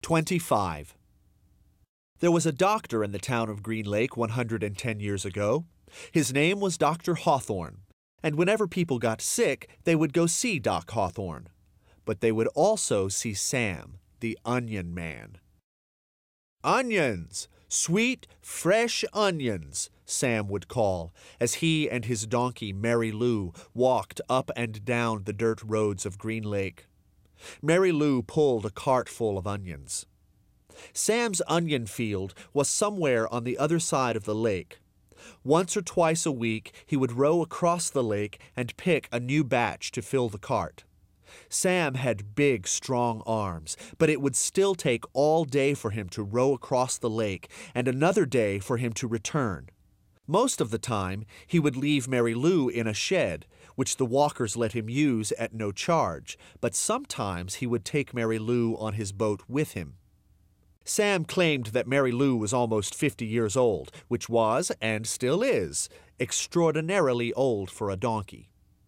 25. There was a doctor in the town of Green Lake 110 years ago. His name was Dr. Hawthorne, and whenever people got sick, they would go see Doc Hawthorne. But they would also see Sam, the Onion Man. "Onions! Sweet, fresh onions!" Sam would call, as he and his donkey Mary Lou walked up and down the dirt roads of Green Lake. Mary Lou pulled a cart full of onions. Sam's onion field was somewhere on the other side of the lake. Once or twice a week he would row across the lake and pick a new batch to fill the cart. Sam had big, strong arms, but it would still take all day for him to row across the lake and another day for him to return. Most of the time, he would leave Mary Lou in a shed, which the walkers let him use at no charge, but sometimes he would take Mary Lou on his boat with him. Sam claimed that Mary Lou was almost 50 years old, which was, and still is, extraordinarily old for a donkey.